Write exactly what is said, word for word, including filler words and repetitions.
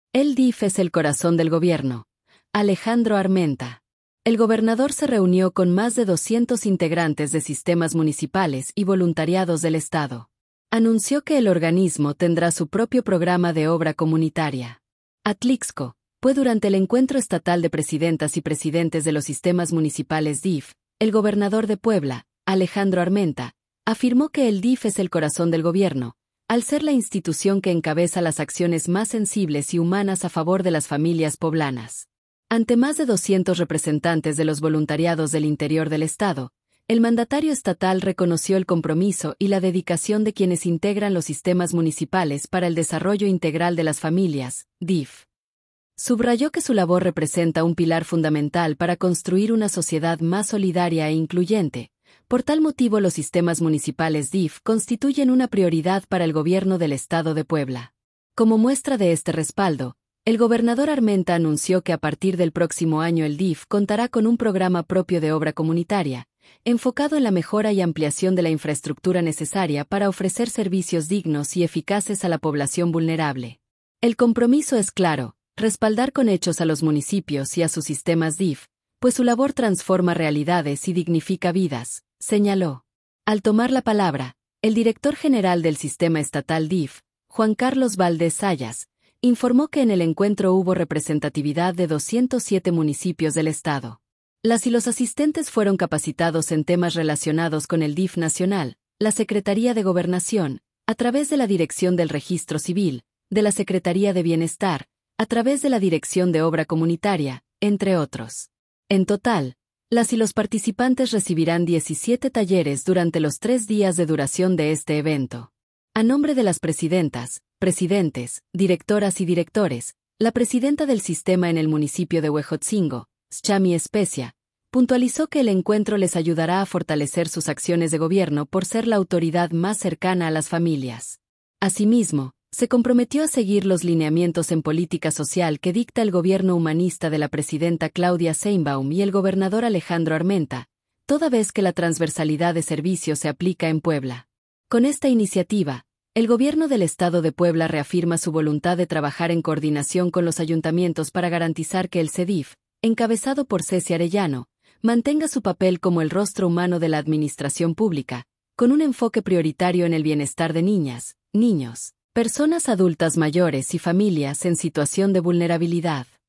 El D I F es el corazón del gobierno. Alejandro Armenta. El gobernador se reunió con más de doscientos integrantes de sistemas municipales y voluntariados del Estado. Anunció que el organismo tendrá su propio programa de obra comunitaria. Atlixco, fue durante el encuentro estatal de presidentas y presidentes de los sistemas municipales D I F, el gobernador de Puebla, Alejandro Armenta, afirmó que el D I F es el corazón del gobierno, al ser la institución que encabeza las acciones más sensibles y humanas a favor de las familias poblanas. Ante más de doscientos representantes de los voluntariados del interior del Estado, el mandatario estatal reconoció el compromiso y la dedicación de quienes integran los sistemas municipales para el desarrollo integral de las familias, D I F. Subrayó que su labor representa un pilar fundamental para construir una sociedad más solidaria e incluyente. Por tal motivo, los sistemas municipales D I F constituyen una prioridad para el gobierno del Estado de Puebla. Como muestra de este respaldo, el gobernador Armenta anunció que a partir del próximo año el D I F contará con un programa propio de obra comunitaria, enfocado en la mejora y ampliación de la infraestructura necesaria para ofrecer servicios dignos y eficaces a la población vulnerable. El compromiso es claro: respaldar con hechos a los municipios y a sus sistemas D I F, pues su labor transforma realidades y dignifica vidas, señaló. Al tomar la palabra, el director general del sistema estatal D I F, Juan Carlos Valdés Sayas, informó que en el encuentro hubo representatividad de doscientos siete municipios del estado. Las y los asistentes fueron capacitados en temas relacionados con el D I F nacional, la Secretaría de Gobernación, a través de la Dirección del Registro Civil, de la Secretaría de Bienestar, a través de la Dirección de Obra Comunitaria, entre otros. En total, las y los participantes recibirán diecisiete talleres durante los tres días de duración de este evento. A nombre de las presidentas, presidentes, directoras y directores, la presidenta del sistema en el municipio de Huejotzingo, Schami Especia, puntualizó que el encuentro les ayudará a fortalecer sus acciones de gobierno por ser la autoridad más cercana a las familias. Asimismo, se comprometió a seguir los lineamientos en política social que dicta el gobierno humanista de la presidenta Claudia Sheinbaum y el gobernador Alejandro Armenta, toda vez que la transversalidad de servicios se aplica en Puebla. Con esta iniciativa, el gobierno del Estado de Puebla reafirma su voluntad de trabajar en coordinación con los ayuntamientos para garantizar que el C E D I F, encabezado por Ceci Arellano, mantenga su papel como el rostro humano de la administración pública, con un enfoque prioritario en el bienestar de niñas, niños, personas adultas mayores y familias en situación de vulnerabilidad.